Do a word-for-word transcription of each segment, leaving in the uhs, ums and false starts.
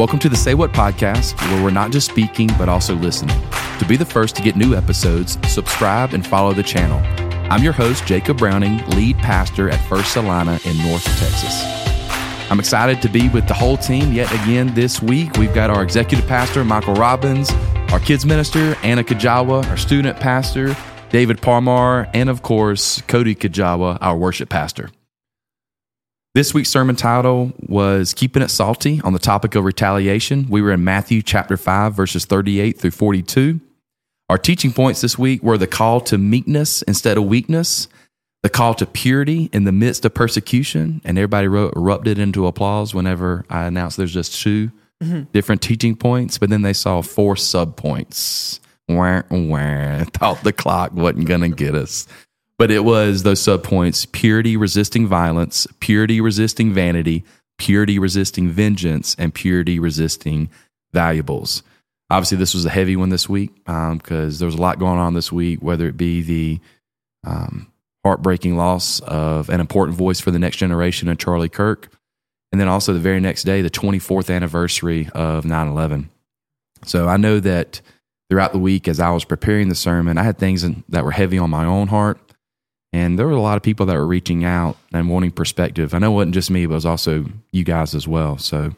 Welcome to the Say What podcast, where we're not just speaking, but also listening. To be the first to get new episodes, subscribe and follow the channel. I'm your host, Jacob Browning, lead pastor at First Salina in North Texas. I'm excited to be with the whole team yet again this week. We've got our executive pastor, Michael Robbins, our kids minister, Anna Kajawa, our student pastor, David Parmar, and of course, Cody Kajawa, our worship pastor. This week's sermon title was Keeping It Salty on the topic of retaliation. We were in Matthew chapter five, verses thirty-eight through forty-two. Our teaching points this week were the call to meekness instead of weakness, the call to purity in the midst of persecution, and everybody wrote, erupted into applause whenever I announced there's just two mm-hmm. different teaching points, but then they saw four sub-points. Wah, wah, thought the clock wasn't going to get us. But it was those sub-points: purity resisting violence, purity resisting vanity, purity resisting vengeance, and purity resisting valuables. Obviously, this was a heavy one this week because um, there was a lot going on this week, whether it be the um, heartbreaking loss of an important voice for the next generation in Charlie Kirk, and then also the very next day, the twenty-fourth anniversary of nine eleven. So I know that throughout the week, as I was preparing the sermon, I had things in, that were heavy on my own heart. And there were a lot of people that were reaching out and wanting perspective. I know it wasn't just me, but it was also you guys as well. So,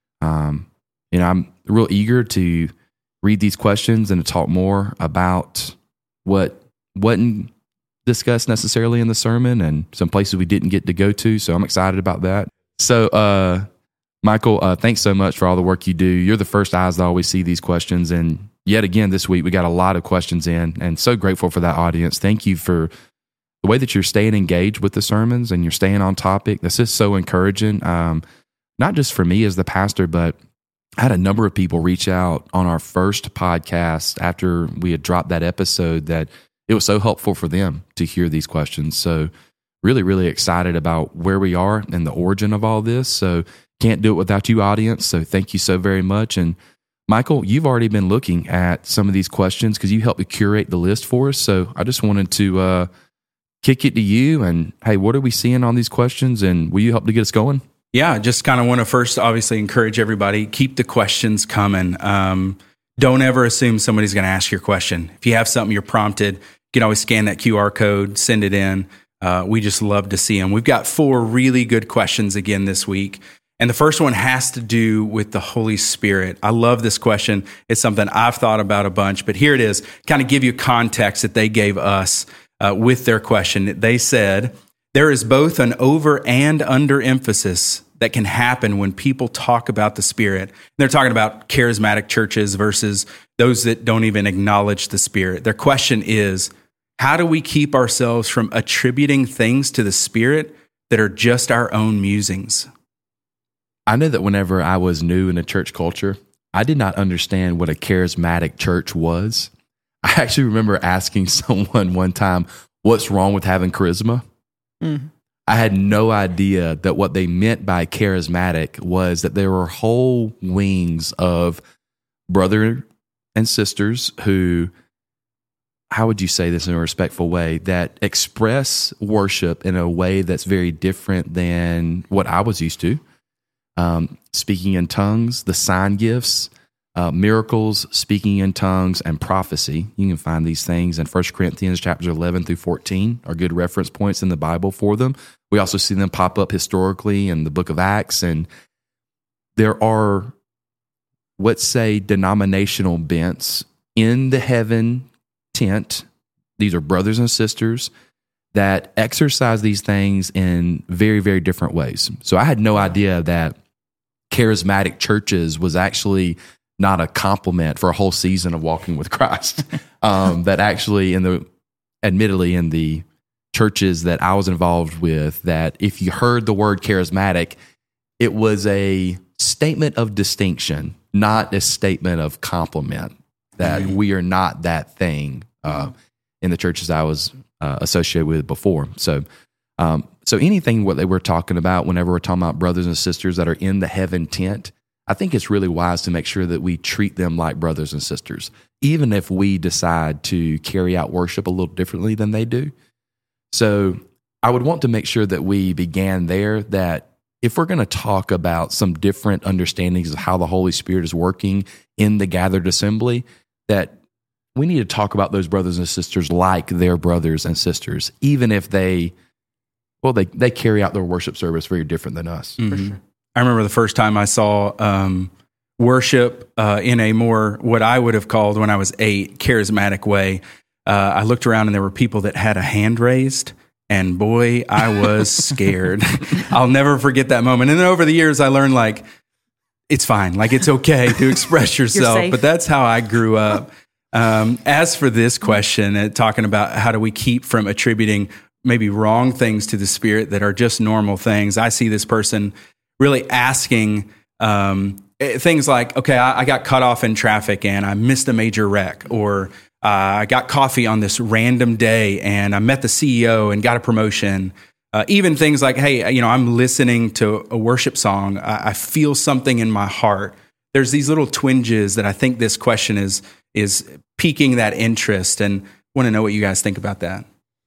um, you know, I'm real eager to read these questions and to talk more about what wasn't discussed necessarily in the sermon and some places we didn't get to go to. So I'm excited about that. So, uh, Michael, uh, thanks so much for all the work you do. You're the first eyes that always see these questions. And yet again, this week, we got a lot of questions in, and so grateful for that audience. Thank you for the way that you're staying engaged with the sermons and you're staying on topic. This is so encouraging, um, not just for me as the pastor, but I had a number of people reach out on our first podcast after we had dropped that episode that it was so helpful for them to hear these questions. So really, really excited about where we are and the origin of all this. So can't do it without you, audience. So thank you so very much. And Michael, you've already been looking at some of these questions because you helped to curate the list for us. So I just wanted to uh, kick it to you and, hey, what are we seeing on these questions, and will you help to get us going? Yeah, just kind of want to first obviously encourage everybody, keep the questions coming. Um, don't ever assume somebody's going to ask your question. If you have something you're prompted, you can always scan that Q R code, send it in. Uh, we just love to see them. We've got four really good questions again this week. And the first one has to do with the Holy Spirit. I love this question. It's something I've thought about a bunch, but here it is. Kind of give you context that they gave us uh, with their question. They said, there is both an over and under emphasis that can happen when people talk about the Spirit. And they're talking about charismatic churches versus those that don't even acknowledge the Spirit. Their question is, how do we keep ourselves from attributing things to the Spirit that are just our own musings? I know that whenever I was new in the church culture, I did not understand what a charismatic church was. I actually remember asking someone one time, what's wrong with having charisma? Mm. I had no idea that what they meant by charismatic was that there were whole wings of brother and sisters who, how would you say this in a respectful way, that express worship in a way that's very different than what I was used to. Um, speaking in tongues, the sign gifts, uh, miracles, speaking in tongues, and prophecy. You can find these things in First Corinthians chapters eleven through fourteen are good reference points in the Bible for them. We also see them pop up historically in the book of Acts. And there are, let's say, denominational bents in the heaven tent. These are brothers and sisters that exercise these things in very, very different ways. So I had no idea that charismatic churches was actually not a compliment for a whole season of walking with Christ. um, that actually, in the, admittedly, in the churches that I was involved with, that if you heard the word charismatic, it was a statement of distinction, not a statement of compliment, that mm-hmm. we are not that thing uh, in the churches I was uh, associated with before. So, um, so anything what they were talking about, whenever we're talking about brothers and sisters that are in the heaven tent, I think it's really wise to make sure that we treat them like brothers and sisters, even if we decide to carry out worship a little differently than they do. So I would want to make sure that we began there, that if we're going to talk about some different understandings of how the Holy Spirit is working in the gathered assembly, that we need to talk about those brothers and sisters like their brothers and sisters, even if they, well, they, they carry out their worship service very different than us. Mm-hmm. For sure. I remember the first time I saw um, worship uh, in a more, what I would have called when I was eight, charismatic way. Uh, I looked around and there were people that had a hand raised. And boy, I was scared. I'll never forget that moment. And then over the years, I learned like, it's fine. Like it's okay to express yourself. But that's how I grew up. Um, as for this question, uh, talking about how do we keep from attributing maybe wrong things to the Spirit that are just normal things, I see this person really asking um, things like, okay, I, I got cut off in traffic and I missed a major wreck, or Uh, I got coffee on this random day and I met the C E O and got a promotion. Uh, even things like, hey, you know, I'm listening to a worship song. I, I feel something in my heart. There's these little twinges that I think this question is is piquing that interest, and want to know what you guys think about that.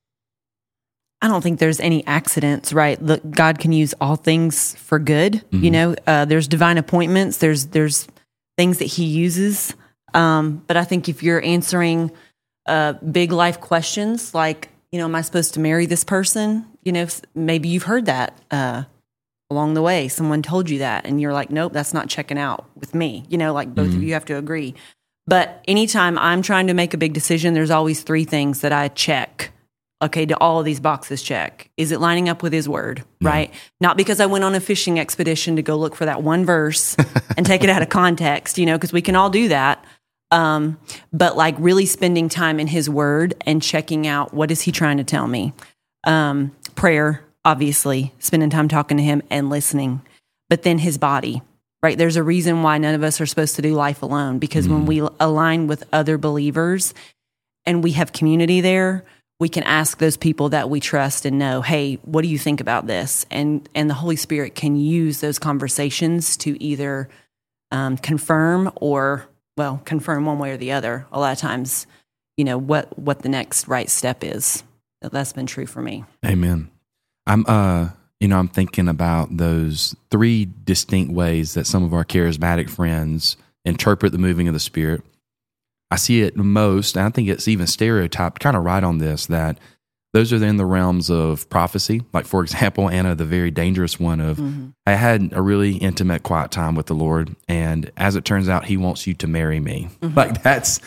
I don't think there's any accidents, right? Look, God can use all things for good. Mm-hmm. You know, uh, there's divine appointments. There's there's things that He uses. Um, but I think if you're answering uh, big life questions like, you know, am I supposed to marry this person? You know, maybe you've heard that uh, along the way. Someone told you that, and you're like, nope, that's not checking out with me. You know, like both mm-hmm. of you have to agree. But anytime I'm trying to make a big decision, there's always three things that I check. Okay, do all of these boxes check? Is it lining up with His Word, yeah. right? Not because I went on a fishing expedition to go look for that one verse and take it out of context, you know, because we can all do that. Um, but like really spending time in His Word and checking out what is He trying to tell me. Um, prayer, obviously, spending time talking to Him and listening. But then His body, right? There's a reason why none of us are supposed to do life alone, because mm. when we align with other believers and we have community there, we can ask those people that we trust and know, hey, what do you think about this? And and the Holy Spirit can use those conversations to either um, confirm or well, confirm one way or the other. A lot of times, you know, what, what the next right step is. That's been true for me. Amen. I'm, uh, you know, I'm thinking about those three distinct ways that some of our charismatic friends interpret the moving of the Spirit. I see it most, and I think it's even stereotyped kind of right on this, that those are in the realms of prophecy. Like, for example, Anna, the very dangerous one of, mm-hmm. I had a really intimate, quiet time with the Lord, and as it turns out, He wants you to marry me. Mm-hmm. Like, that's,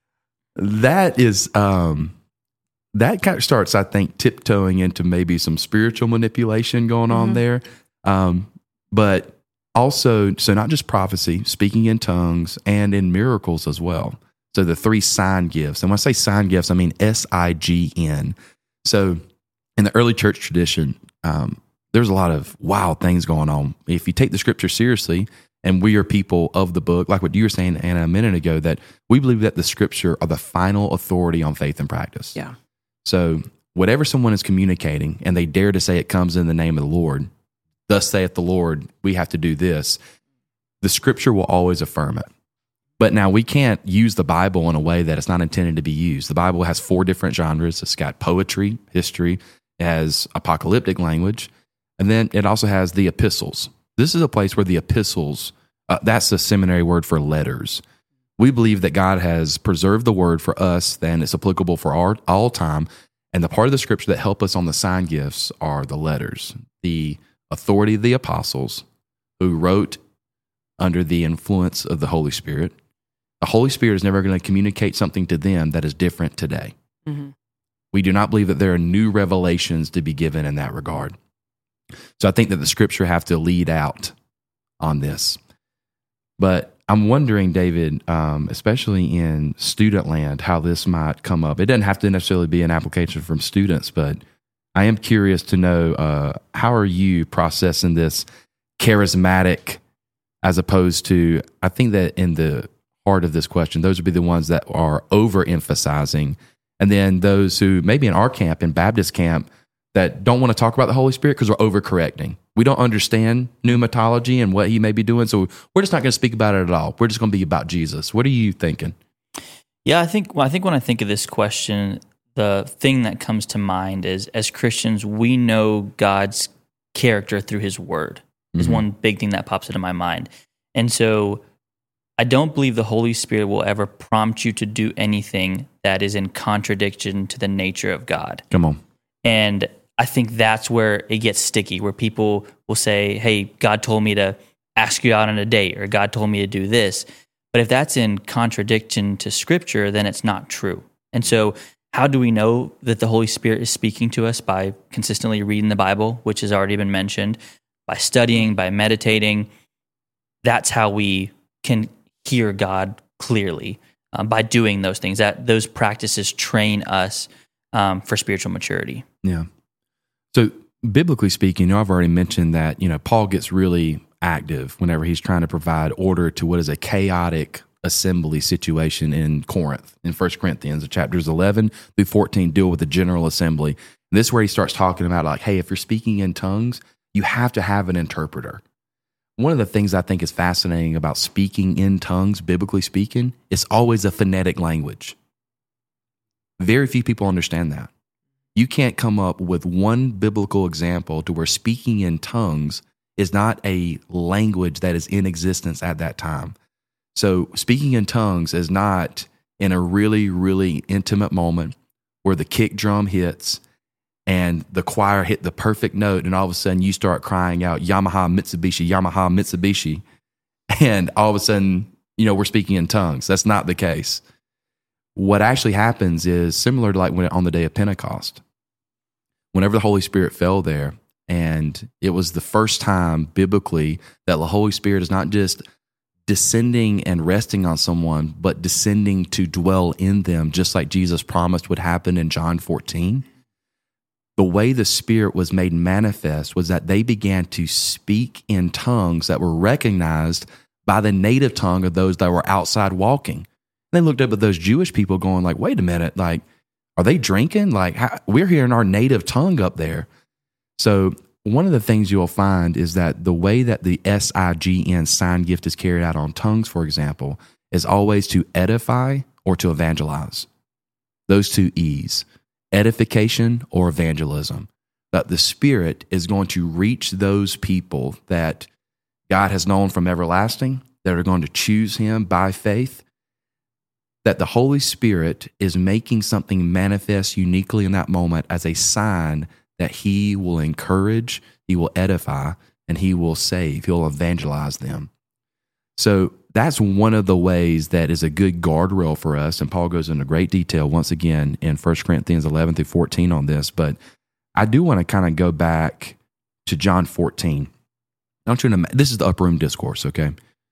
that is, um, that kind of starts, I think, tiptoeing into maybe some spiritual manipulation going on mm-hmm. there. Um, but also, so not just prophecy, speaking in tongues, and in miracles as well. So the three sign gifts. And when I say sign gifts, I mean S I G N. So in the early church tradition, um, there's a lot of wild things going on. If you take the Scripture seriously, and we are people of the book, like what you were saying, Anna, a minute ago, that we believe that the Scripture are the final authority on faith and practice. Yeah. So whatever someone is communicating, and they dare to say it comes in the name of the Lord, thus saith the Lord, we have to do this, the Scripture will always affirm it. But now we can't use the Bible in a way that it's not intended to be used. The Bible has four different genres. It's got poetry, history, it has apocalyptic language, and then it also has the epistles. This is a place where the epistles, uh, that's a seminary word for letters. We believe that God has preserved the word for us, and it's applicable for our, all time. And the part of the Scripture that help us on the sign gifts are the letters, the authority of the apostles who wrote under the influence of the Holy Spirit. The Holy Spirit is never going to communicate something to them that is different today. Mm-hmm. We do not believe that there are new revelations to be given in that regard. So I think that the Scripture have to lead out on this. But I'm wondering, David, um, especially in student land, how this might come up. It doesn't have to necessarily be an application from students, but I am curious to know, uh, how are you processing this charismatic as opposed to, I think that in the heart of this question, those would be the ones that are overemphasizing, and then those who maybe in our camp, in Baptist camp, that don't want to talk about the Holy Spirit because we're overcorrecting. We don't understand pneumatology and what He may be doing, so we're just not going to speak about it at all. We're just going to be about Jesus. What are you thinking? Yeah, I think well, I think when I think of this question, the thing that comes to mind is, as Christians, we know God's character through His Word. is Mhm. one big thing that pops into my mind. And so I don't believe the Holy Spirit will ever prompt you to do anything that is in contradiction to the nature of God. Come on. And I think that's where it gets sticky, where people will say, hey, God told me to ask you out on a date, or God told me to do this. But if that's in contradiction to Scripture, then it's not true. And so how do we know that the Holy Spirit is speaking to us? By consistently reading the Bible, which has already been mentioned, by studying, by meditating. That's how we can hear God clearly, um, by doing those things. That those practices train us um, for spiritual maturity. Yeah. So biblically speaking, you know, I've already mentioned that, you know, Paul gets really active whenever he's trying to provide order to what is a chaotic assembly situation in Corinth. In First Corinthians, chapters eleven through fourteen deal with the general assembly. And this is where he starts talking about like, hey, if you're speaking in tongues, you have to have an interpreter. One of the things I think is fascinating about speaking in tongues, biblically speaking, it's always a phonetic language. Very few people understand that. You can't come up with one biblical example to where speaking in tongues is not a language that is in existence at that time. So speaking in tongues is not in a really, really intimate moment where the kick drum hits and the choir hit the perfect note, and all of a sudden you start crying out, Yamaha, Mitsubishi, Yamaha, Mitsubishi, and all of a sudden, you know, we're speaking in tongues. That's not the case. What actually happens is similar to like when on the day of Pentecost, whenever the Holy Spirit fell there, and it was the first time biblically that the Holy Spirit is not just descending and resting on someone, but descending to dwell in them, just like Jesus promised would happen in John fourteen. The way the Spirit was made manifest was that they began to speak in tongues that were recognized by the native tongue of those that were outside walking. They looked up at those Jewish people going like, wait a minute, like, are they drinking? Like, how, we're hearing our native tongue up there. So one of the things you'll find is that the way that the S I G N sign gift is carried out on tongues, for example, is always to edify or to evangelize. Those two E's, edification or evangelism. That the Spirit is going to reach those people that God has known from everlasting, that are going to choose Him by faith, that the Holy Spirit is making something manifest uniquely in that moment as a sign that He will encourage, He will edify, and He will save. He'll evangelize them. So that's one of the ways that is a good guardrail for us, and Paul goes into great detail once again in First Corinthians eleven through fourteen on this, but I do want to kind of go back to John fourteen. I want you to, this is the upper room discourse, okay?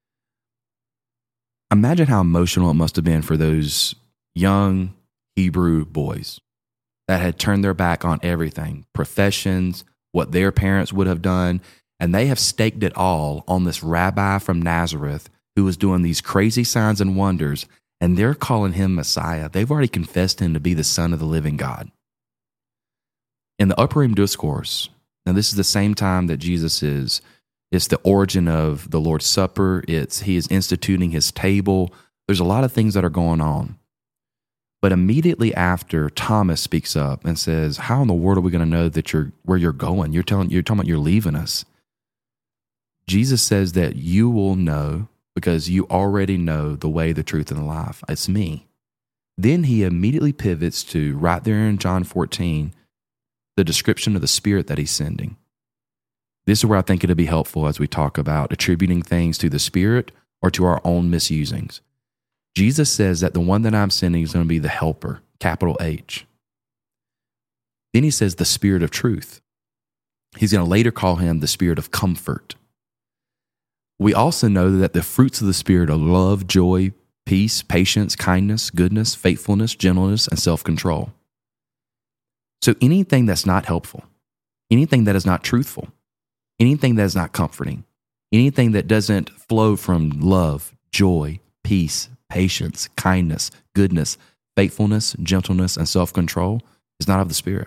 Imagine how emotional it must have been for those young Hebrew boys that had turned their back on everything, professions, what their parents would have done, and they have staked it all on this rabbi from Nazareth who was doing these crazy signs and wonders, and they're calling him Messiah. They've already confessed him to be the Son of the living God. In the upper room discourse, now this is the same time that Jesus is, it's the origin of the Lord's Supper. It's he is instituting his table. There's a lot of things that are going on. But immediately after, Thomas speaks up and says, how in the world are we going to know that you're where you're going? You're telling you're talking about you're leaving us. Jesus says that you will know because you already know the way, the truth, and the life. It's me. Then he immediately pivots to right there in John fourteen, the description of the Spirit that he's sending. This is where I think it'll be helpful as we talk about attributing things to the Spirit or to our own misusings. Jesus says that the one that I'm sending is going to be the helper, capital H. Then he says the Spirit of truth. He's going to later call him the Spirit of comfort. We also know that the fruits of the Spirit are love, joy, peace, patience, kindness, goodness, faithfulness, gentleness, and self-control. So anything that's not helpful, anything that is not truthful, anything that is not comforting, anything that doesn't flow from love, joy, peace, patience, kindness, goodness, faithfulness, gentleness, and self-control is not of the Spirit.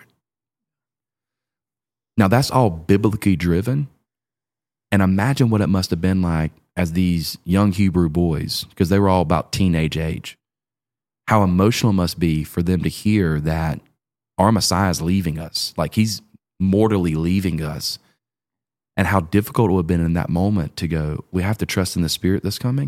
Now, that's all biblically driven. And imagine what it must have been like as these young Hebrew boys, because they were all about teenage age, how emotional it must be for them to hear that our Messiah is leaving us, like he's mortally leaving us. and how difficult it would have been in that moment to go, we have to trust in the Spirit that's coming.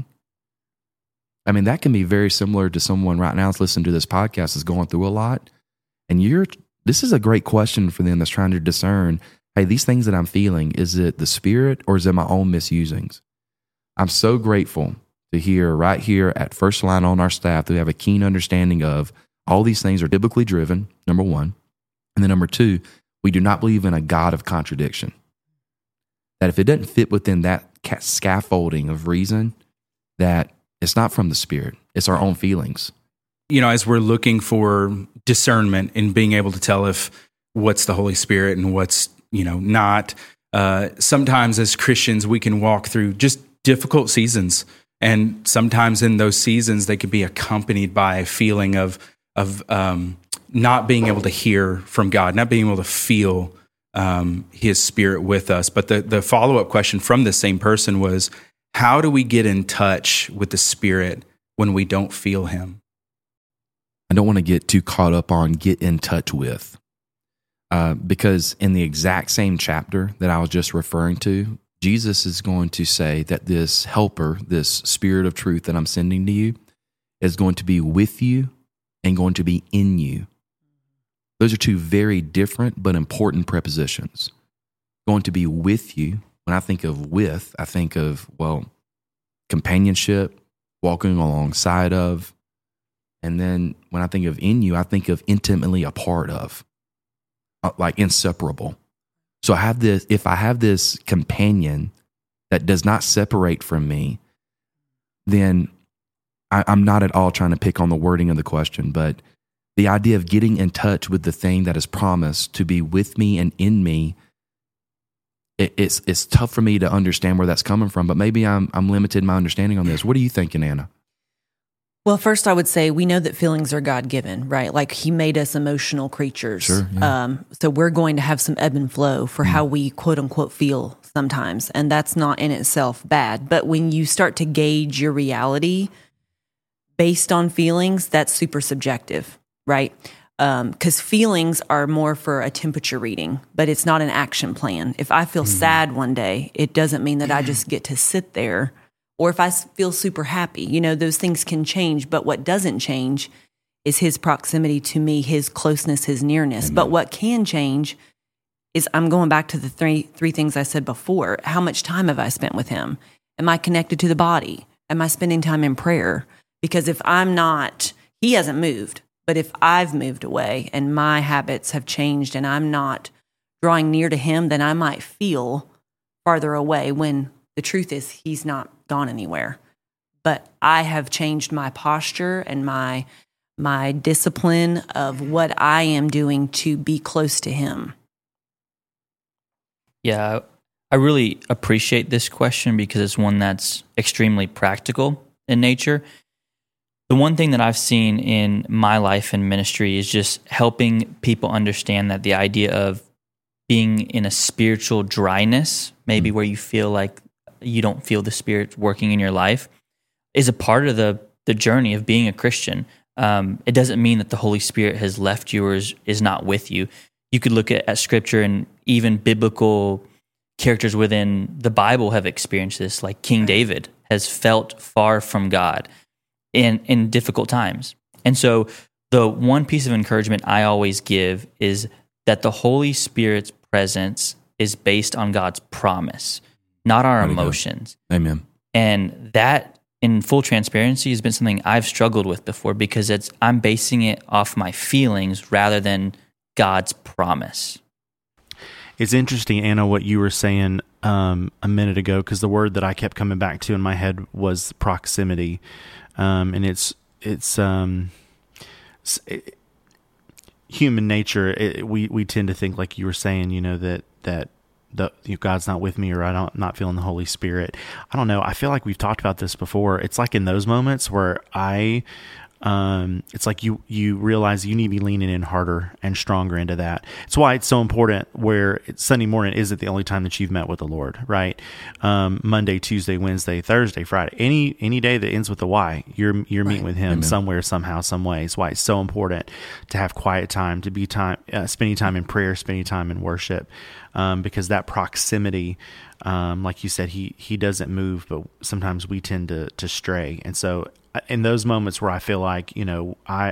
I mean, that can be very similar to someone right now that's listening to this podcast is going through a lot. And you're, this is a great question for them that's trying to discern, hey, these things that I'm feeling, is it the Spirit or is it my own misusings? I'm so grateful to hear right here at First Line on our staff that we have a keen understanding of all these things are biblically driven, number one. And then number two, we do not believe in a God of contradiction. That if it doesn't fit within that scaffolding of reason, that it's not from the Spirit. It's our own feelings. You know, as we're looking for discernment in being able to tell if what's the Holy Spirit and what's, you know, not, uh, sometimes as Christians, we can walk through just difficult seasons. And sometimes in those seasons, they could be accompanied by a feeling of, of um, not being able to hear from God, not being able to feel um, His Spirit with us. But the, the follow-up question from the same person was, how do we get in touch with the Spirit when we don't feel Him? I don't want to get too caught up on get in touch with, uh, because in the exact same chapter that I was just referring to, Jesus is going to say that this helper, this Spirit of truth that I'm sending to you, is going to be with you and going to be in you. Those are two very different but important prepositions. Going to be with you. When I think of with, I think of, well, companionship, walking alongside of. And then when I think of in you, I think of intimately a part of, like inseparable. So I have this, if I have this companion that does not separate from me, then I, I'm not at all trying to pick on the wording of the question, but the idea of getting in touch with the thing that is promised to be with me and in me, it, it's it's tough for me to understand where that's coming from, but maybe I'm I'm limited in my understanding on this. What are you thinking, Anna? Well, first I would say we know that feelings are God-given, right? Like He made us emotional creatures. Sure, yeah. Um, so we're going to have some ebb and flow for mm. how we quote unquote feel sometimes. And that's not in itself bad. But when you start to gauge your reality based on feelings, that's super subjective, right? Because um, feelings are more for a temperature reading, but it's not an action plan. If I feel mm. sad one day, it doesn't mean that I just get to sit there. Or if I feel super happy, you know, those things can change. But what doesn't change is His proximity to me, His closeness, His nearness. Amen. But what can change is I'm going back to the three three things I said before. How much time have I spent with Him? Am I connected to the body? Am I spending time in prayer? Because if I'm not, He hasn't moved. But if I've moved away and my habits have changed and I'm not drawing near to Him, then I might feel farther away when the truth is He's not gone anywhere. But I have changed my posture and my my discipline of what I am doing to be close to Him. Yeah, I really appreciate this question because it's one that's extremely practical in nature. The one thing that I've seen in my life and ministry is just helping people understand that the idea of being in a spiritual dryness, maybe where you feel like you don't feel the Spirit working in your life, is a part of the the journey of being a Christian. Um, it doesn't mean that the Holy Spirit has left you or is, is not with you. You could look at, at Scripture, and even biblical characters within the Bible have experienced this, like King David has felt far from God in, in difficult times. And so the one piece of encouragement I always give is that the Holy Spirit's presence is based on God's promise, not our emotions. Amen. And that, in full transparency, has been something I've struggled with before because it's I'm basing it off my feelings rather than God's promise. It's interesting, Anna, what you were saying um, a minute ago, because the word that I kept coming back to in my head was proximity, um, and it's it's, um, it's it, human nature. It, we we tend to think, like you were saying, you know, that that. The, you know, God's not with me, or I don't not feeling the Holy Spirit. I don't know. I feel like we've talked about this before. It's like in those moments where I um, it's like you you realize you need to be leaning in harder and stronger into that. It's why it's so important where it's Sunday morning isn't the only time that you've met with the Lord, right? Um, Monday, Tuesday, Wednesday, Thursday, Friday, any any day that ends with a Y, you're you're Right. meeting with Him Amen. somewhere, somehow, some way. It's why it's so important to have quiet time, to be time, uh, spending time in prayer, spending time in worship, um, because that proximity, um, like you said, he he doesn't move, but sometimes we tend to to stray, and so in those moments where I feel like, you know, I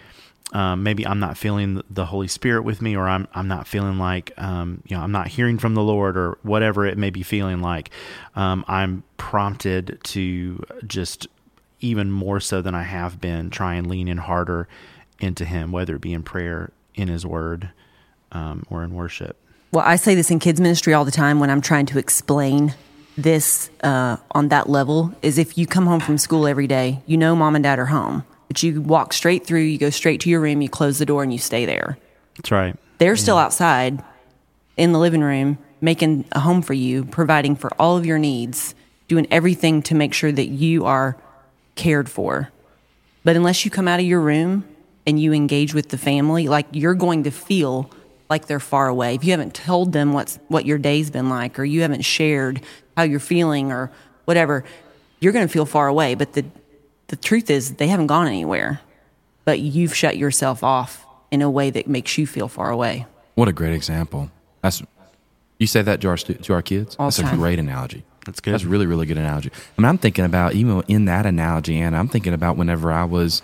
um, maybe I'm not feeling the Holy Spirit with me, or I'm I'm not feeling like, um, you know, I'm not hearing from the Lord, or whatever it may be feeling like, um, I'm prompted to just even more so than I have been try and lean in harder into Him, whether it be in prayer, in His Word, um, or in worship. Well, I say this in kids ministry all the time when I'm trying to explain this uh, on that level, is if you come home from school every day, you know mom and dad are home, but you walk straight through, you go straight to your room, you close the door, and you stay there. That's right. They're still outside in the living room, making a home for you, providing for all of your needs, doing everything to make sure that you are cared for. But unless you come out of your room and you engage with the family, like, you're going to feel like they're far away. If you haven't told them what's what your day's been like, or you haven't shared how you're feeling or whatever, you're going to feel far away. But the the truth is, they haven't gone anywhere, but you've shut yourself off in a way that makes you feel far away. What a great example. That's you say that to our stu- to our kids. All That's the a time. great analogy. That's good. That's a really, really good analogy. I mean, I'm thinking about, even in that analogy, and I'm thinking about whenever I was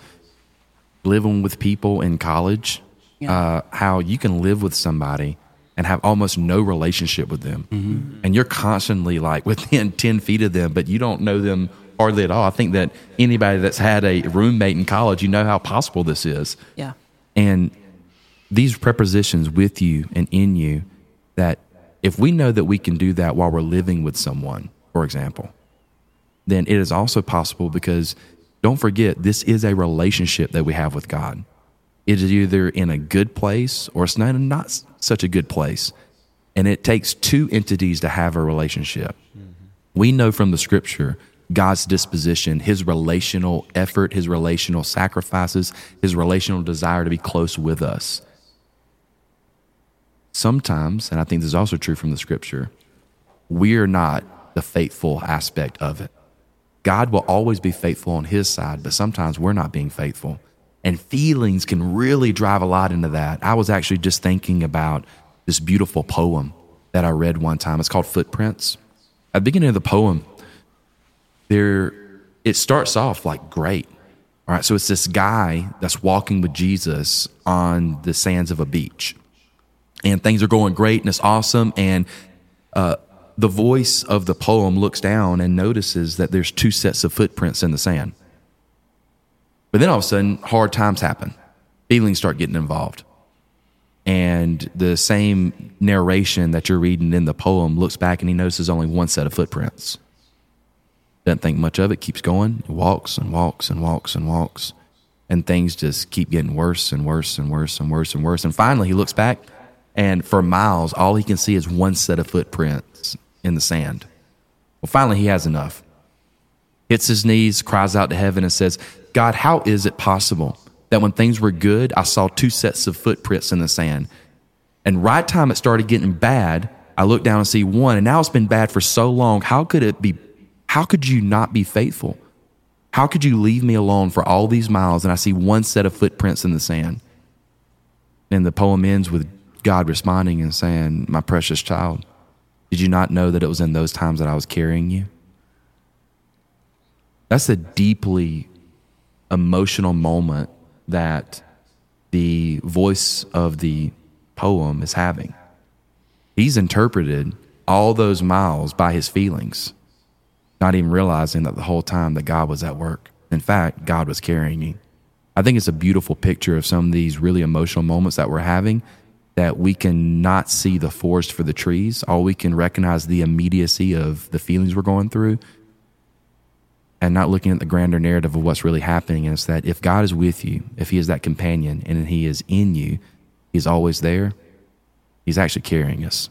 living with people in college, Yeah. uh, how you can live with somebody and have almost no relationship with them. Mm-hmm. And you're constantly like within ten feet of them, but you don't know them hardly at all. I think that anybody that's had a roommate in college, you know how possible this is. Yeah. And these prepositions, with you and in you, that if we know that we can do that while we're living with someone, for example, then it is also possible, because don't forget, this is a relationship that we have with God. It is either in a good place or it's not, not such a good place. And it takes two entities to have a relationship. Mm-hmm. We know from the scripture God's disposition, His relational effort, His relational sacrifices, His relational desire to be close with us. Sometimes, and I think this is also true from the scripture, we're not the faithful aspect of it. God will always be faithful on His side, but sometimes we're not being faithful. And feelings can really drive a lot into that. I was actually just thinking about this beautiful poem that I read one time. It's called Footprints. At the beginning of the poem, there it starts off like great. All right, so it's this guy that's walking with Jesus on the sands of a beach. And things are going great and it's awesome. And uh, the voice of the poem looks down and notices that there's two sets of footprints in the sand. But then all of a sudden, hard times happen. Feelings start getting involved. And the same narration that you're reading in the poem looks back and he notices only one set of footprints. Doesn't think much of it, keeps going, he walks and walks and walks and walks. And things just keep getting worse and worse and worse and worse and worse. And finally, he looks back, and for miles, all he can see is one set of footprints in the sand. Well, finally, he has enough. Hits his knees, cries out to heaven and says, God, how is it possible that when things were good, I saw two sets of footprints in the sand? And right time it started getting bad, I looked down and see one, and now it's been bad for so long. How could it be? How could you not be faithful? How could you leave me alone for all these miles and I see one set of footprints in the sand? And the poem ends with God responding and saying, my precious child, did you not know that it was in those times that I was carrying you? That's a deeply emotional moment that the voice of the poem is having. He's interpreted all those miles by his feelings, not even realizing that the whole time that God was at work. In fact, God was carrying you. I think it's a beautiful picture of some of these really emotional moments that we're having, that we can not see the forest for the trees. All we can recognize the immediacy of the feelings we're going through, and not looking at the grander narrative of what's really happening. And it's that if God is with you, if He is that companion, and He is in you, He's always there. He's actually carrying us.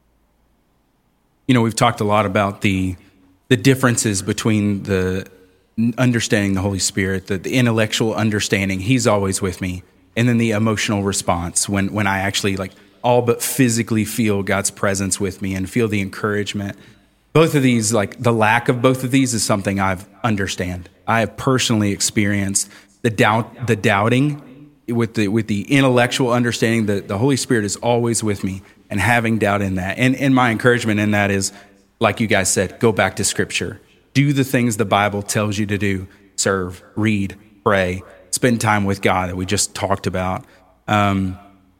You know, we've talked a lot about the the differences between the understanding the Holy Spirit, the, the intellectual understanding, he's always with me. And then the emotional response when, when I actually like all but physically feel God's presence with me and feel the encouragement. Both of these, like the lack of both of these is something I've understand. I have personally experienced the doubt, the doubting with the, with the intellectual understanding that the Holy Spirit is always with me and having doubt in that. And, and my encouragement in that is, like you guys said, go back to Scripture. Do the things the Bible tells you to do. Serve, read, pray, spend time with God that we just talked about. Um,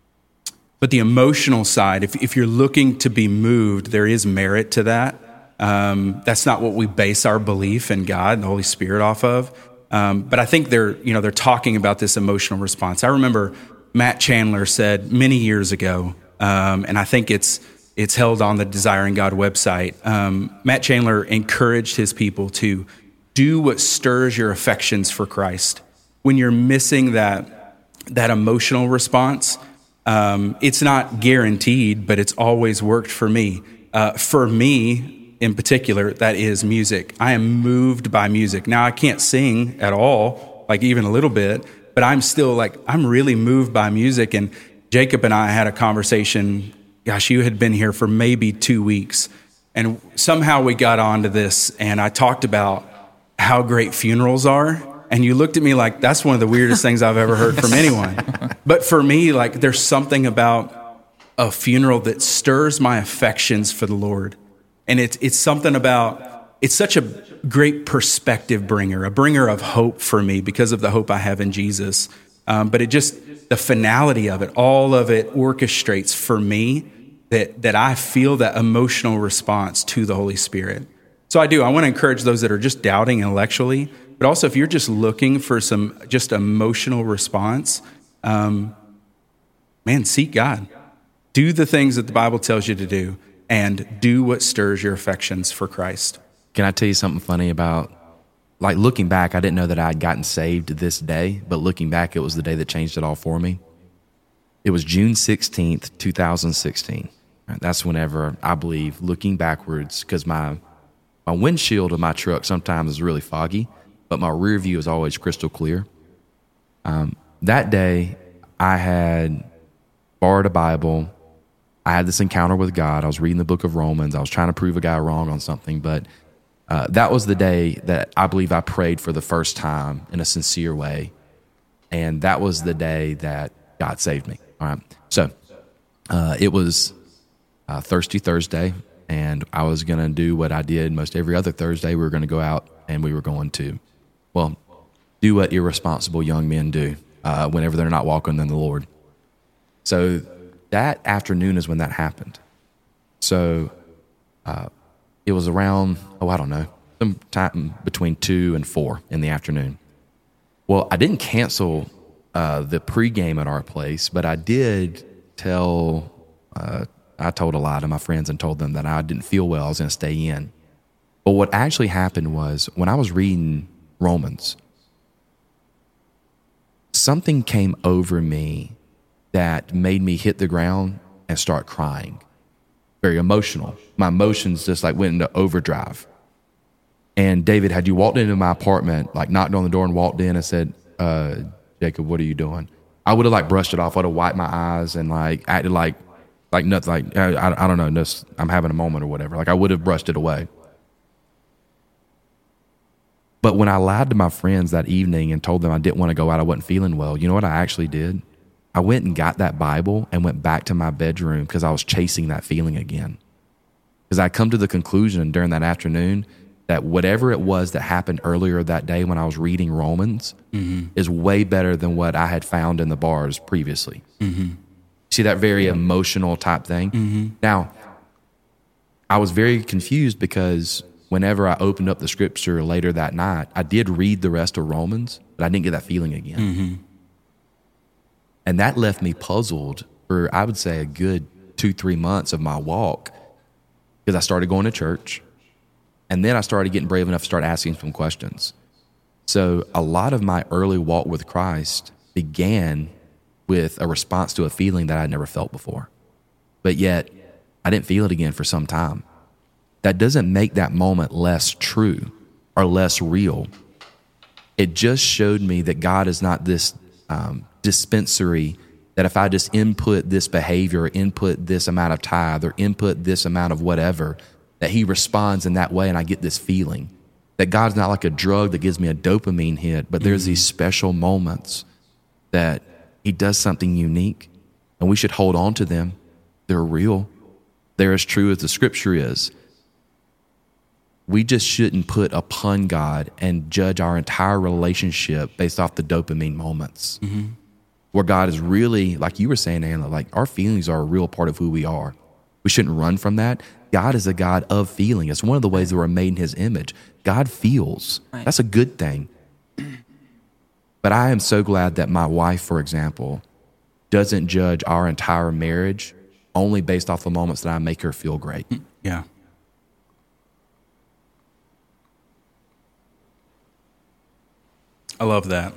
but the emotional side, if, if you're looking to be moved, there is merit to that. Um, that's not what we base our belief in God and the Holy Spirit off of. Um, but I think they're, you know, they're talking about this emotional response. I remember Matt Chandler said many years ago, um, and I think it's it's held on the Desiring God website. Um, Matt Chandler encouraged his people to do what stirs your affections for Christ. When you're missing that that emotional response, um, it's not guaranteed, but it's always worked for me. Uh, for me, in particular, that is music. I am moved by music. Now, I can't sing at all, like even a little bit, but I'm still like, I'm really moved by music. And Jacob and I had a conversation. Gosh, you had been here for maybe two weeks. And somehow we got onto this, and I talked about how great funerals are. And you looked at me like, that's one of the weirdest things I've ever heard from anyone. But for me, like, there's something about a funeral that stirs my affections for the Lord. And it's it's something about, it's such a great perspective bringer, a bringer of hope for me because of the hope I have in Jesus. Um, but it just, the finality of it, all of it orchestrates for me that that I feel that emotional response to the Holy Spirit. So I do, I want to encourage those that are just doubting intellectually, but also if you're just looking for some just emotional response, um, man, seek God. Do the things that the Bible tells you to do. And do what stirs your affections for Christ. Can I tell you something funny about, like looking back, I didn't know that I had gotten saved this day, but looking back, it was the day that changed it all for me. It was June sixteenth, twenty sixteen. That's whenever I believe, looking backwards, because my, my windshield of my truck sometimes is really foggy, but my rear view is always crystal clear. Um, that day, I had borrowed a Bible. I had this encounter with God. I was reading the book of Romans. I was trying to prove a guy wrong on something, but uh, that was the day that I believe I prayed for the first time in a sincere way, and that was the day that God saved me. All right, so uh, it was uh, Thirsty Thursday, and I was going to do what I did most every other Thursday. We were going to go out, and we were going to, well, do what irresponsible young men do uh, whenever they're not walking in the Lord. So that afternoon is when that happened. So uh, it was around, oh, I don't know, sometime between two and four in the afternoon. Well, I didn't cancel uh, the pregame at our place, but I did tell, uh, I told a lie to my friends and told them that I didn't feel well, I was going to stay in. But what actually happened was when I was reading Romans, something came over me that made me hit the ground and start crying. Very emotional. My emotions just like went into overdrive. And David, had you walked into my apartment, like knocked on the door and walked in and said, uh, Jacob, what are you doing? I would have like brushed it off. I would have wiped my eyes and like acted like, like nothing, like, I, I don't know, just, I'm having a moment or whatever. Like I would have brushed it away. But when I lied to my friends that evening and told them I didn't want to go out, I wasn't feeling well, you know what I actually did? I went and got that Bible and went back to my bedroom because I was chasing that feeling again. Because I come to the conclusion during that afternoon that whatever it was that happened earlier that day when I was reading Romans mm-hmm. is way better than what I had found in the bars previously. Mm-hmm. See that very emotional type thing? Mm-hmm. Now, I was very confused because whenever I opened up the scripture later that night, I did read the rest of Romans, but I didn't get that feeling again. Mm-hmm. And that left me puzzled for, I would say, a good two, three months of my walk because I started going to church. And then I started getting brave enough to start asking some questions. So a lot of my early walk with Christ began with a response to a feeling that I'd never felt before. But yet, I didn't feel it again for some time. That doesn't make that moment less true or less real. it just showed me that God is not this um, dispensary that if I just input this behavior or input this amount of tithe or input this amount of whatever, that he responds in that way and I get this feeling. That God's not like a drug that gives me a dopamine hit, but there's mm-hmm. these special moments that he does something unique, and we should hold on to them. They're real. They're as true as the scripture is. We just shouldn't put upon God and judge our entire relationship based off the dopamine moments. Mm-hmm. Where God is really, like you were saying, Anna, like our feelings are a real part of who we are. We shouldn't run from that. God is a God of feeling. It's one of the ways that we're made in his image. God feels. Right. That's a good thing. But I am so glad that my wife, for example, doesn't judge our entire marriage only based off the moments that I make her feel great. Yeah. I love that.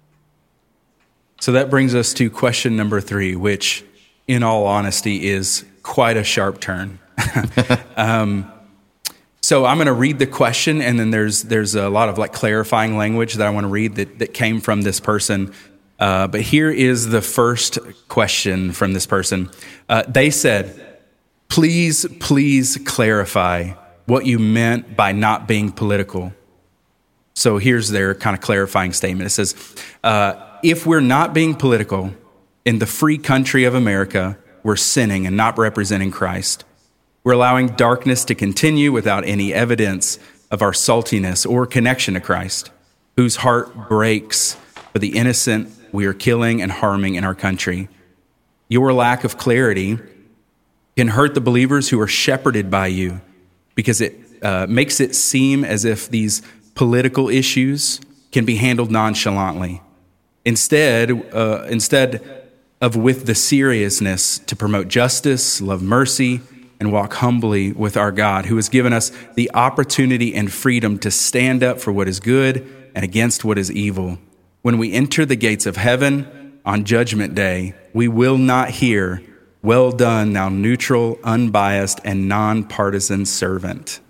So that brings us to question number three, which in all honesty is quite a sharp turn. um, so I'm going to read the question, and then there's there's a lot of like clarifying language that I want to read that, that came from this person. Uh, but here is the first question from this person. Uh, they said, please, please clarify what you meant by not being political. So here's their kind of clarifying statement. It says, uh, if we're not being political in the free country of America, we're sinning and not representing Christ. We're allowing darkness to continue without any evidence of our saltiness or connection to Christ, whose heart breaks for the innocent we are killing and harming in our country. Your lack of clarity can hurt the believers who are shepherded by you because it uh, makes it seem as if these political issues can be handled nonchalantly. Instead, uh, instead of with the seriousness to promote justice, love mercy, and walk humbly with our God, who has given us the opportunity and freedom to stand up for what is good and against what is evil. When we enter the gates of heaven on Judgment Day, we will not hear, "Well done, thou neutral, unbiased, and nonpartisan servant."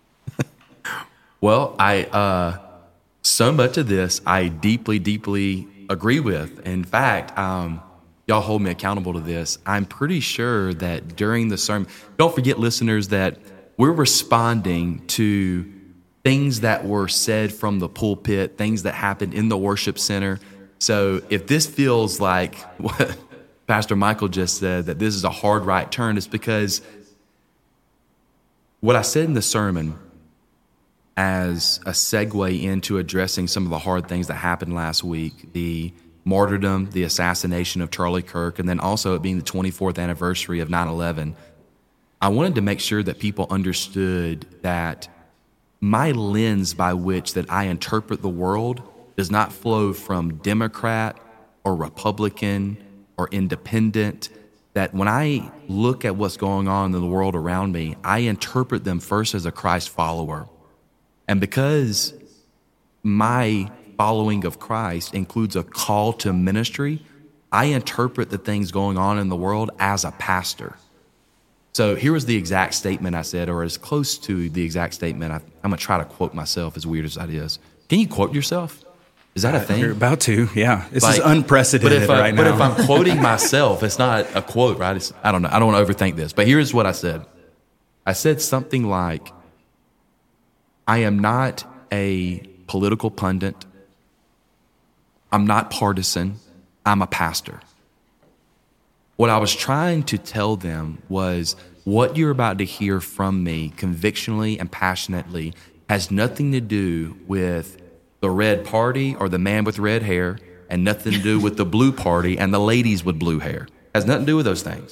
Well, I uh, so much of this I deeply, deeply agree with. In fact, um, y'all hold me accountable to this. I'm pretty sure that during the sermon, don't forget, listeners, that we're responding to things that were said from the pulpit, things that happened in the worship center. So if this feels like what Pastor Michael just said, that this is a hard right turn, it's because what I said in the sermon as a segue into addressing some of the hard things that happened last week, the martyrdom, the assassination of Charlie Kirk, and then also it being the twenty-fourth anniversary of nine eleven, I wanted to make sure that people understood that my lens by which that I interpret the world does not flow from Democrat or Republican or independent, that when I look at what's going on in the world around me, I interpret them first as a Christ follower. And because my following of Christ includes a call to ministry, I interpret the things going on in the world as a pastor. So here was the exact statement I said, or as close to the exact statement. I, I'm going to try to quote myself, as weird as that is. Can you quote yourself? Is that a thing? You're about to, yeah. This like, is unprecedented but if I, right but now. But if I'm quoting myself, it's not a quote, right? It's, I don't know. I don't want to overthink this. But here's what I said. I said something like, I am not a political pundit. I'm not partisan. I'm a pastor. What I was trying to tell them was what you're about to hear from me convictionally and passionately has nothing to do with the red party or the man with red hair, and nothing to do with the blue party and the ladies with blue hair. Has nothing to do with those things.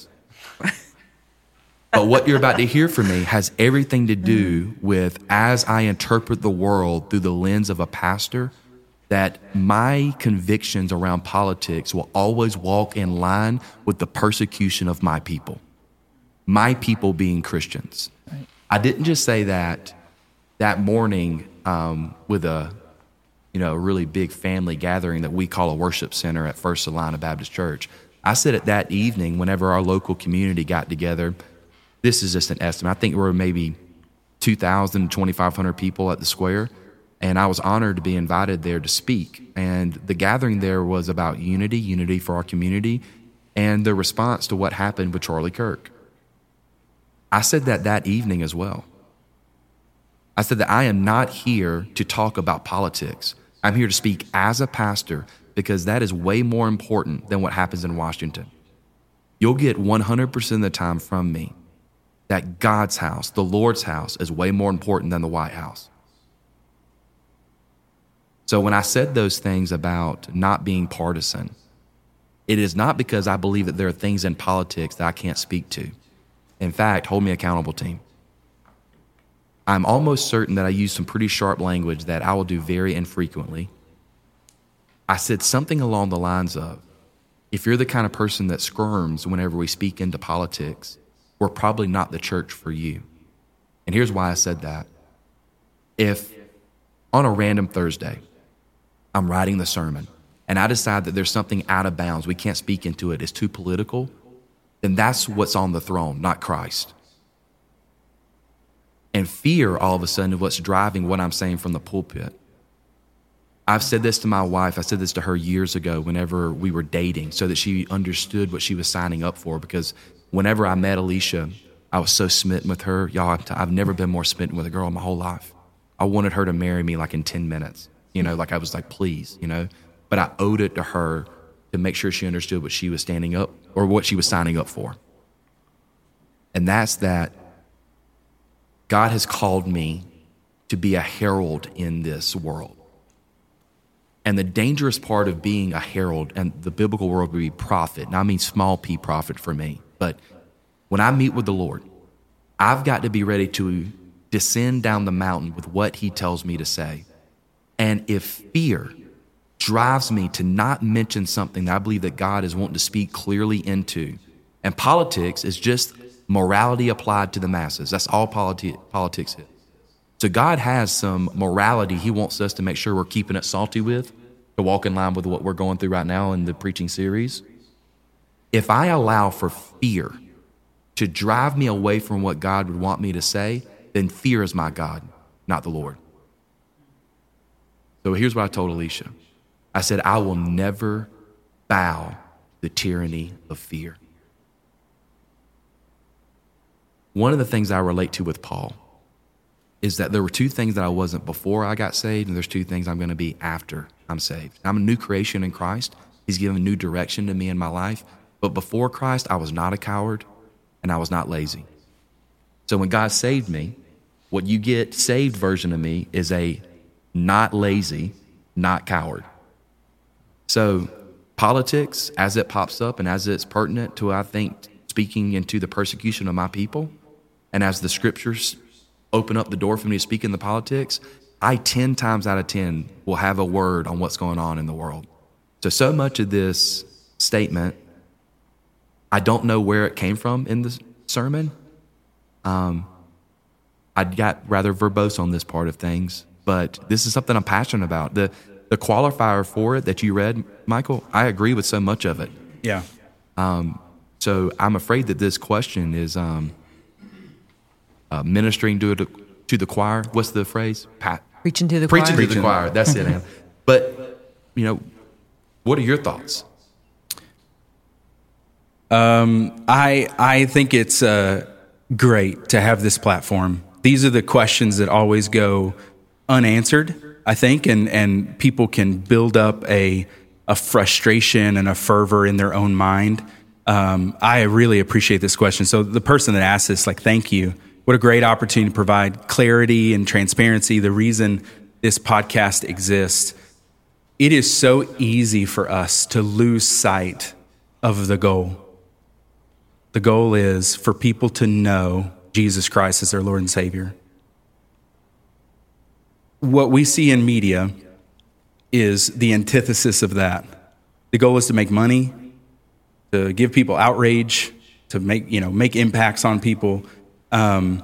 But what you're about to hear from me has everything to do with, as I interpret the world through the lens of a pastor, that my convictions around politics will always walk in line with the persecution of my people, my people being Christians. Right. I didn't just say that that morning um, with a, you know, a really big family gathering that we call a worship center at First Salina Baptist Church. I said it that evening whenever our local community got together. This is just an estimate. I think there were maybe two thousand, twenty-five hundred people at the square. And I was honored to be invited there to speak. And the gathering there was about unity, unity for our community, and the response to what happened with Charlie Kirk. I said that that evening as well. I said that I am not here to talk about politics. I'm here to speak as a pastor because that is way more important than what happens in Washington. You'll get one hundred percent of the time from me that God's house, the Lord's house, is way more important than the White House. So when I said those things about not being partisan, it is not because I believe that there are things in politics that I can't speak to. In fact, hold me accountable, team. I'm almost certain that I used some pretty sharp language that I will do very infrequently. I said something along the lines of, if you're the kind of person that squirms whenever we speak into politics, we're probably not the church for you. And here's why I said that. If on a random Thursday, I'm writing the sermon, and I decide that there's something out of bounds, we can't speak into it, it's too political, then that's what's on the throne, not Christ. And fear, all of a sudden, is what's driving what I'm saying from the pulpit. I've said this to my wife. I said this to her years ago whenever we were dating so that she understood what she was signing up for, because whenever I met Alicia, I was so smitten with her. Y'all, I've never been more smitten with a girl in my whole life. I wanted her to marry me like in ten minutes. You know, like I was like, please, you know. But I owed it to her to make sure she understood what she was standing up or what she was signing up for. And that's that God has called me to be a herald in this world. And the dangerous part of being a herald, and the biblical word would be prophet, and I mean small p prophet for me, but when I meet with the Lord, I've got to be ready to descend down the mountain with what he tells me to say. And if fear drives me to not mention something that I believe that God is wanting to speak clearly into, and politics is just morality applied to the masses. That's all politi- politics is. So God has some morality he wants us to make sure we're keeping it salty with, to walk in line with what we're going through right now in the preaching series. If I allow for fear to drive me away from what God would want me to say, then fear is my God, not the Lord. So here's what I told Alicia. I said, I will never bow to the tyranny of fear. One of the things I relate to with Paul is that there were two things that I wasn't before I got saved, and there's two things I'm going to be after I'm saved. I'm a new creation in Christ. He's given new direction to me in my life. But before Christ, I was not a coward, and I was not lazy. So when God saved me, what you get saved version of me is a not lazy, not coward. So politics, as it pops up and as it's pertinent to, I think, speaking into the persecution of my people, and as the scriptures open up the door for me to speak in the politics, I ten times out of ten will have a word on what's going on in the world. So, so much of this statement, I don't know where it came from in the sermon. Um, I got rather verbose on this part of things, but this is something I'm passionate about. The the qualifier for it that you read, Michael, I agree with so much of it. Yeah. Um, so I'm afraid that this question is um, uh, ministering to, to the choir. What's the phrase? Pat. Preaching to the Preaching choir. to the choir. That's it, Ann. But, you know, what are your thoughts? Um, I I think it's uh, great to have this platform. These are the questions that always go unanswered, I think, and, and people can build up a a frustration and a fervor in their own mind. Um, I really appreciate this question. So the person that asked this, like, thank you. What a great opportunity to provide clarity and transparency. The reason this podcast exists, it is so easy for us to lose sight of the goal. The goal is for people to know Jesus Christ as their Lord and Savior. What we see in media is the antithesis of that. The goal is to make money, to give people outrage, to make, you know, make impacts on people, um,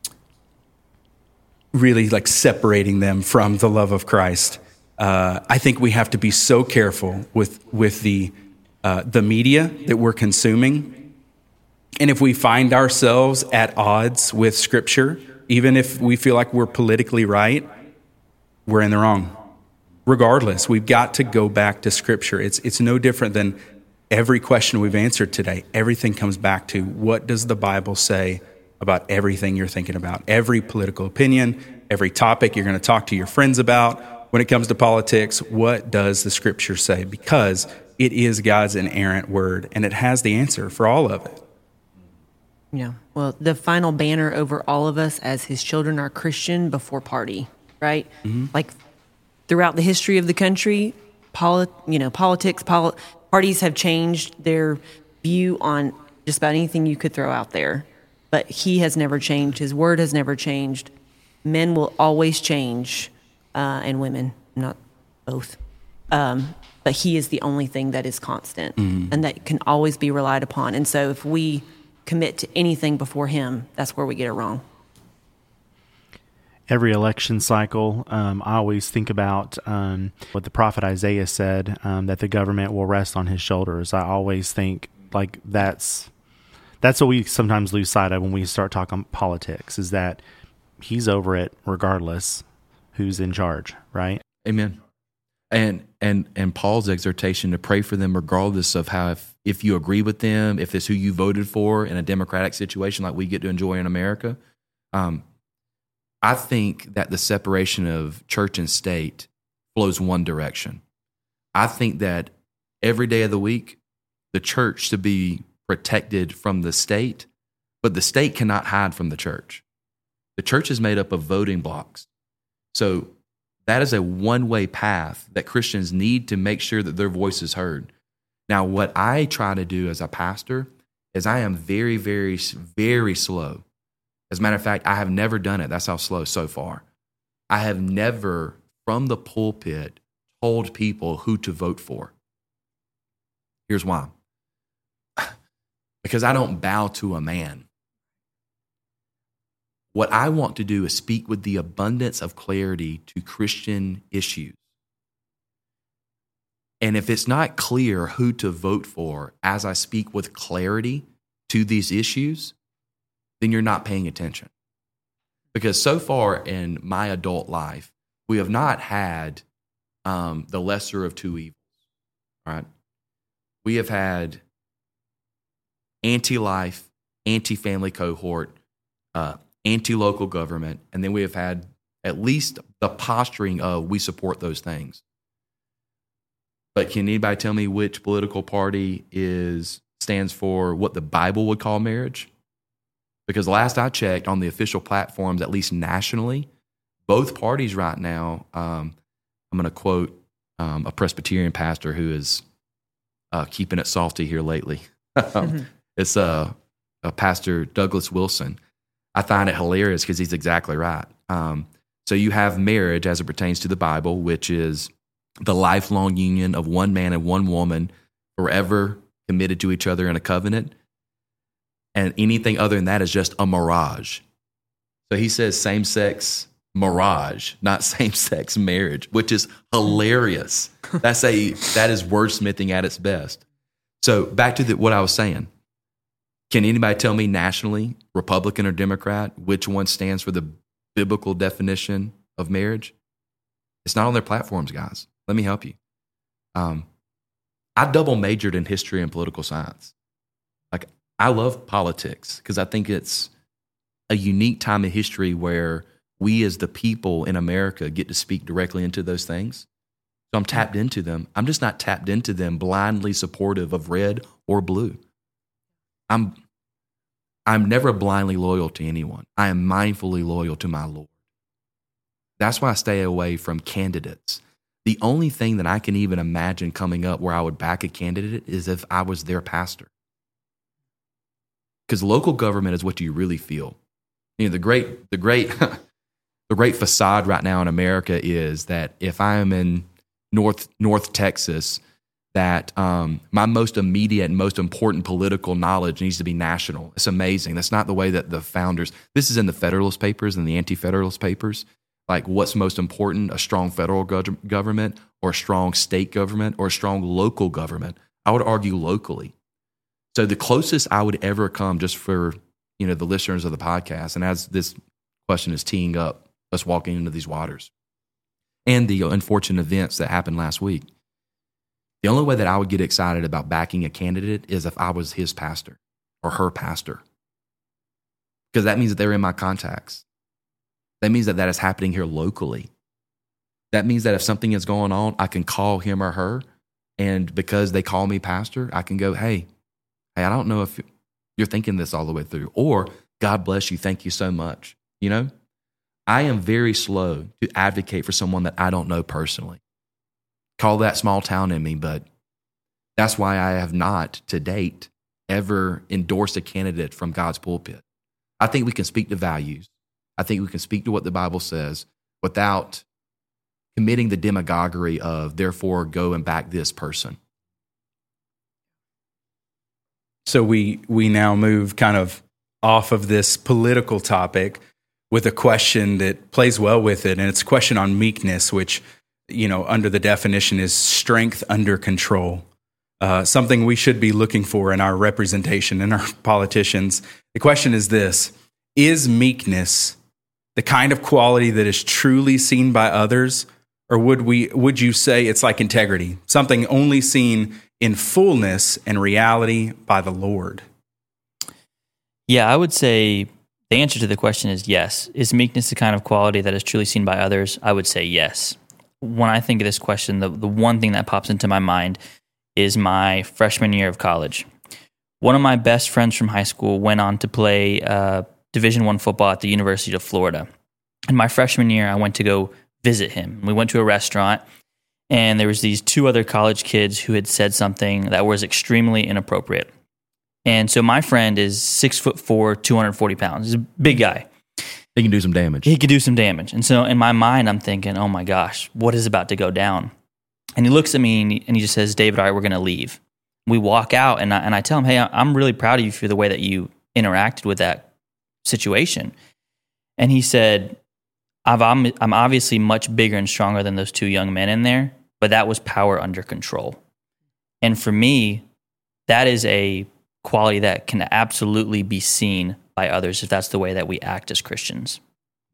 really like separating them from the love of Christ. Uh, I think we have to be so careful with with the uh, the media that we're consuming. And if we find ourselves at odds with Scripture, even if we feel like we're politically right, we're in the wrong. Regardless, we've got to go back to Scripture. It's it's no different than every question we've answered today. Everything comes back to, what does the Bible say about everything you're thinking about? Every political opinion, every topic you're going to talk to your friends about. When it comes to politics, what does the Scripture say? Because it is God's inerrant word, and it has the answer for all of it. Yeah. Well, the final banner over all of us as his children are Christian before party, right? Mm-hmm. Like throughout the history of the country, poli- you know, politics, poli- parties have changed their view on just about anything you could throw out there. But he has never changed. His word has never changed. Men will always change, uh, and women, not both. Um, but he is the only thing that is constant mm-hmm. and that can always be relied upon. And so if we commit to anything before him, that's where we get it wrong. Every election cycle, um, I always think about um, what the prophet Isaiah said, um, that the government will rest on his shoulders. I always think like that's that's what we sometimes lose sight of when we start talking politics, is that he's over it regardless who's in charge, right? Amen. And and and Paul's exhortation to pray for them regardless of how, if, if you agree with them, if it's who you voted for in a democratic situation like we get to enjoy in America. Um, I think that the separation of church and state flows one direction. I think that every day of the week, the church should be protected from the state, but the state cannot hide from the church. The church is made up of voting blocks. So that is a one-way path that Christians need to make sure that their voice is heard. Now, what I try to do as a pastor is I am very, very, very slow. As a matter of fact, I have never done it. That's how slow so far. I have never, from the pulpit, told people who to vote for. Here's why. Because I don't bow to a man. What I want to do is speak with the abundance of clarity to Christian issues. And if it's not clear who to vote for as I speak with clarity to these issues, then you're not paying attention. Because so far in my adult life, we have not had um, the lesser of two evils, right? We have had anti-life, anti-family cohort, uh, anti-local government, and then we have had at least the posturing of we support those things. But can anybody tell me which political party is stands for what the Bible would call marriage? Because last I checked on the official platforms, at least nationally, both parties right now, um, I'm going to quote um, a Presbyterian pastor who is uh, keeping it salty here lately. mm-hmm. It's uh, uh, Pastor Douglas Wilson. I find it hilarious because he's exactly right. Um, so you have marriage as it pertains to the Bible, which is the lifelong union of one man and one woman forever committed to each other in a covenant. And anything other than that is just a mirage. So he says same-sex mirage, not same-sex marriage, which is hilarious. That's a that is wordsmithing at its best. So back to the, what I was saying. Can anybody tell me nationally, Republican or Democrat, which one stands for the biblical definition of marriage? It's not on their platforms, guys. Let me help you. Um, I double majored in history and political science. Like, I love politics because I think it's a unique time in history where we as the people in America get to speak directly into those things. So I'm tapped into them. I'm just not tapped into them blindly supportive of red or blue. I'm I'm never blindly loyal to anyone. I am mindfully loyal to my Lord. That's why I stay away from candidates. The only thing that I can even imagine coming up where I would back a candidate is if I was their pastor. Because local government is what you really feel. You know, the great, the great, the great facade right now in America is that if I am in North North Texas, that um, my most immediate and most important political knowledge needs to be national. It's amazing. That's not the way that the founders. This is in the Federalist Papers and the Anti-Federalist Papers. Like, what's most important? A strong federal go- government, or a strong state government, or a strong local government? I would argue locally. So the closest I would ever come, just for, you know, the listeners of the podcast, and as this question is teeing up, us walking into these waters, and the unfortunate events that happened last week. The only way that I would get excited about backing a candidate is if I was his pastor or her pastor, because that means that they're in my contacts. That means that that is happening here locally. That means that if something is going on, I can call him or her, and because they call me pastor, I can go, hey, hey, I don't know if you're thinking this all the way through, or God bless you, thank you so much. You know, I am very slow to advocate for someone that I don't know personally. Call that small town in me, but that's why I have not, to date, ever endorsed a candidate from God's pulpit. I think we can speak to values. I think we can speak to what the Bible says without committing the demagoguery of, therefore, go and back this person. So we we now move kind of off of this political topic with a question that plays well with it, and it's a question on meekness, which, you know, under the definition is strength under control. Uh, something we should be looking for in our representation, in our politicians. The question is this: is meekness the kind of quality that is truly seen by others, or would we would you say it's like integrity, something only seen in fullness and reality by the Lord? Yeah, I would say the answer to the question is yes. Is meekness the kind of quality that is truly seen by others? I would say yes. When I think of this question, the, the one thing that pops into my mind is my freshman year of college. One of my best friends from high school went on to play uh, Division I football at the University of Florida. In my freshman year, I went to go visit him. We went to a restaurant, and there was these two other college kids who had said something that was extremely inappropriate. And so my friend is six foot four, two hundred forty pounds. He's a big guy. He can do some damage. He could do some damage. And so in my mind, I'm thinking, oh my gosh, what is about to go down? And he looks at me and he, and he just says, David, all right, we're going to leave. We walk out, and I, and I tell him, hey, I'm really proud of you for the way that you interacted with that situation. And he said, I've, I'm, I'm obviously much bigger and stronger than those two young men in there, but that was power under control. And for me, that is a quality that can absolutely be seen by others if that's the way that we act as Christians.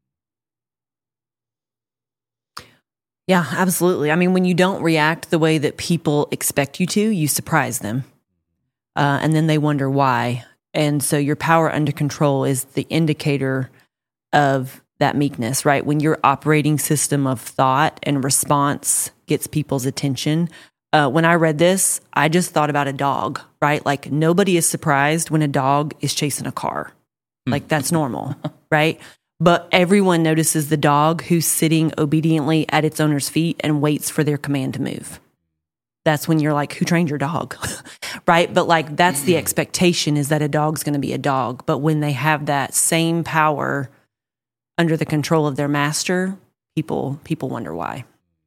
Yeah, absolutely. I mean, when you don't react the way that people expect you to, you surprise them. Uh, and then they wonder why. And so your power under control is the indicator of that meekness, right? When your operating system of thought and response gets people's attention. Uh, when I read this, I just thought about a dog, right? Like nobody is surprised when a dog is chasing a car. Like that's normal, right? But everyone notices the dog who's sitting obediently at its owner's feet and waits for their command to move. That's when you're like, who trained your dog? Right? But like, that's the expectation, is that a dog's going to be a dog. But when they have that same power under the control of their master, people people wonder why.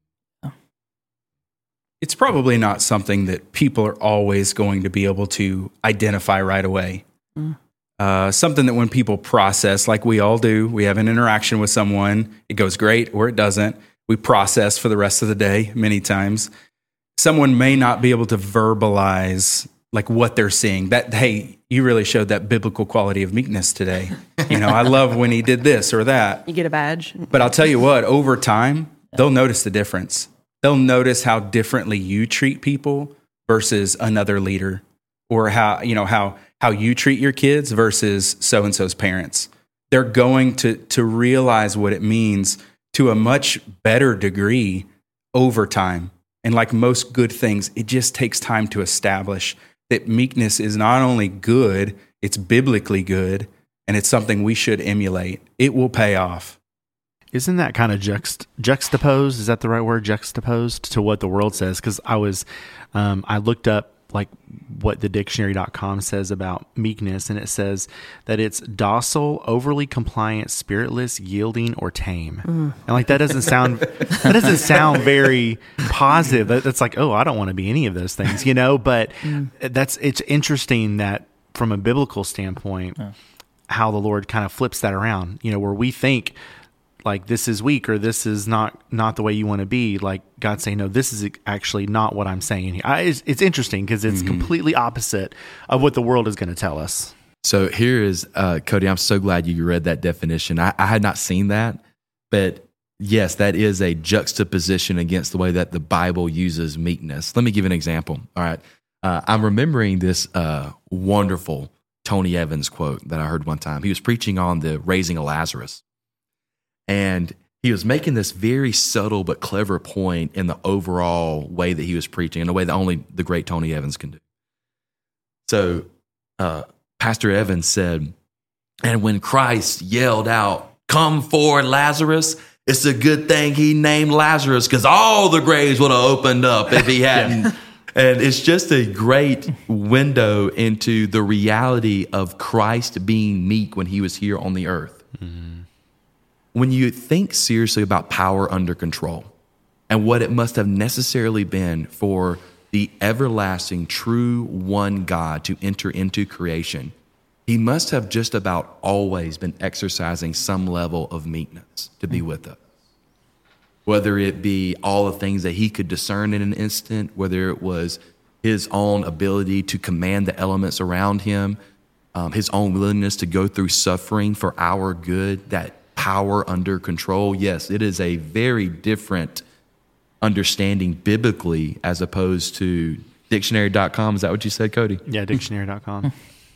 It's probably not something that people are always going to be able to identify right away. Mm. Uh, something that when people process, like we all do, we have an interaction with someone, it goes great or it doesn't. We process for the rest of the day many times. Someone may not be able to verbalize like what they're seeing. That, hey, you really showed that biblical quality of meekness today. You know, I love when he did this or that. You get a badge. But I'll tell you what, over time, they'll notice the difference. They'll notice how differently you treat people versus another leader, or how, you know, how how you treat your kids versus so-and-so's parents. They're going to to realize what it means to a much better degree over time. And like most good things, it just takes time to establish that meekness is not only good, it's biblically good, and it's something we should emulate. It will pay off. Isn't that kind of juxt- juxtaposed? Is that the right word? Juxtaposed to what the world says? Because I was, um, I looked up like what the dictionary dot com says about meekness, and it says that it's docile, overly compliant, spiritless, yielding, or tame. Mm. And like that doesn't sound that doesn't sound very positive. That, that's like, oh, I don't want to be any of those things, you know. But mm. that's it's interesting that from a biblical standpoint, yeah. how the Lord kind of flips that around. You know, where we think like this is weak or this is not not the way you want to be, like God saying, no, this is actually not what I'm saying here. I, it's, it's interesting because it's mm-hmm. completely opposite of what the world is going to tell us. So here is, uh, Cody, I'm so glad you read that definition. I, I had not seen that, but yes, that is a juxtaposition against the way that the Bible uses meekness. Let me give you an example. All right. Uh, I'm remembering this uh, wonderful Tony Evans quote that I heard one time. He was preaching on the raising of Lazarus. And he was making this very subtle but clever point in the overall way that he was preaching, in a way that only the great Tony Evans can do. So uh, Pastor Evans said, and when Christ yelled out, "Come forward, Lazarus," it's a good thing he named Lazarus, because all the graves would have opened up if he hadn't. Yeah. And it's just a great window into the reality of Christ being meek when he was here on the earth. Mm-hmm. When you think seriously about power under control and what it must have necessarily been for the everlasting, true one God to enter into creation, he must have just about always been exercising some level of meekness to be with us. Whether it be all the things that he could discern in an instant, whether it was his own ability to command the elements around him, um, his own willingness to go through suffering for our good, that power under control. Yes, it is a very different understanding biblically as opposed to dictionary dot com. Is that what you said, Cody? Yeah, dictionary dot com.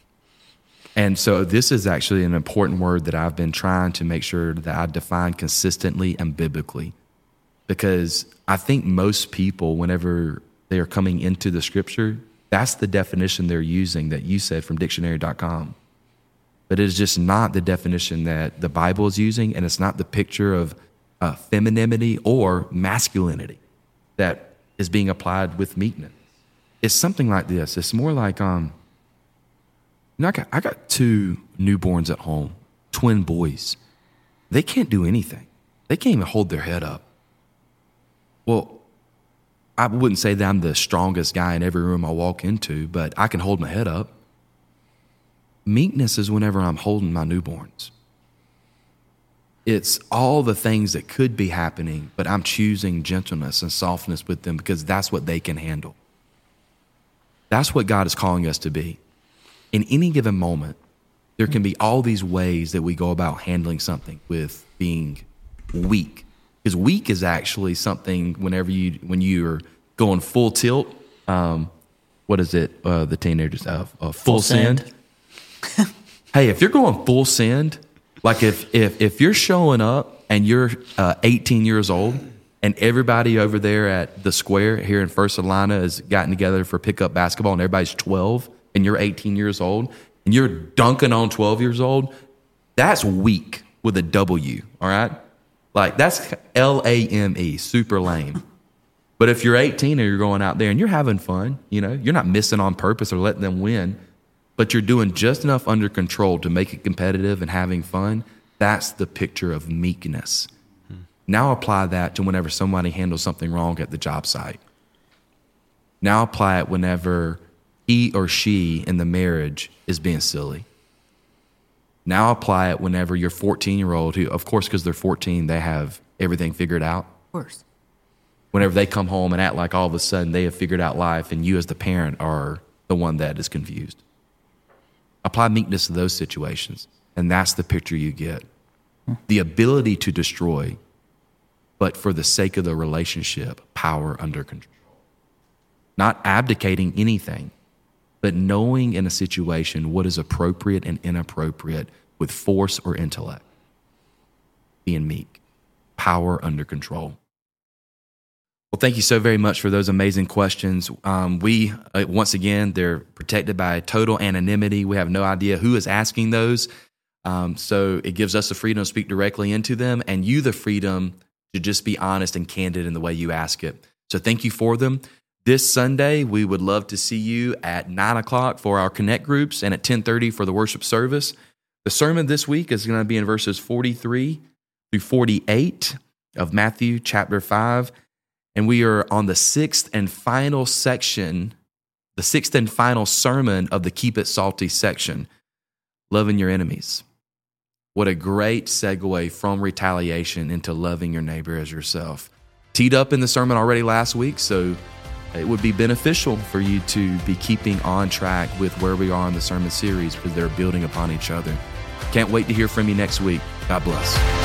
And so this is actually an important word that I've been trying to make sure that I define consistently and biblically. Because I think most people, whenever they are coming into the scripture, that's the definition they're using that you said from dictionary dot com. But it is just not the definition that the Bible is using, and it's not the picture of uh, femininity or masculinity that is being applied with meekness. It's something like this. It's more like, um, you know, I got, I got two newborns at home, twin boys. They can't do anything. They can't even hold their head up. Well, I wouldn't say that I'm the strongest guy in every room I walk into, but I can hold my head up. Meekness is whenever I'm holding my newborns. It's all the things that could be happening, but I'm choosing gentleness and softness with them because that's what they can handle. That's what God is calling us to be. In any given moment, there can be all these ways that we go about handling something with being weak. Because weak is actually something whenever you, when you're going full tilt, um, what is it, uh, the teenagers have? Uh, full, full send. send. Hey, if you're going full send, like if, if, if you're showing up and you're uh, eighteen years old and everybody over there at the square here in First Salina has gotten together for pickup basketball and everybody's twelve and you're eighteen years old and you're dunking on twelve years old, that's weak with a W, all right? Like, that's L A M E, super lame. But if you're eighteen and you're going out there and you're having fun, you know, you're not missing on purpose or letting them win, but you're doing just enough under control to make it competitive and having fun, that's the picture of meekness. Hmm. Now apply that to whenever somebody handles something wrong at the job site. Now apply it whenever he or she in the marriage is being silly. Now apply it whenever your fourteen-year-old, who, of course, because they're fourteen, they have everything figured out. Of course. Whenever they come home and act like all of a sudden they have figured out life and you as the parent are the one that is confused. Apply meekness to those situations, and that's the picture you get. Hmm. The ability to destroy, but for the sake of the relationship, power under control. Not abdicating anything, but knowing in a situation what is appropriate and inappropriate with force or intellect. Being meek, power under control. Well, thank you so very much for those amazing questions. Um, we, uh, once again, they're protected by total anonymity. We have no idea who is asking those. Um, so it gives us the freedom to speak directly into them and you the freedom to just be honest and candid in the way you ask it. So thank you for them. This Sunday, we would love to see you at nine o'clock for our Connect groups and at ten thirty for the worship service. The sermon this week is going to be in verses forty-three through forty-eight of Matthew chapter five. And we are on the sixth and final section, the sixth and final sermon of the Keep It Salty section, loving your enemies. What a great segue from retaliation into loving your neighbor as yourself. Teed up in the sermon already last week, so it would be beneficial for you to be keeping on track with where we are in the sermon series because they're building upon each other. Can't wait to hear from you next week. God bless.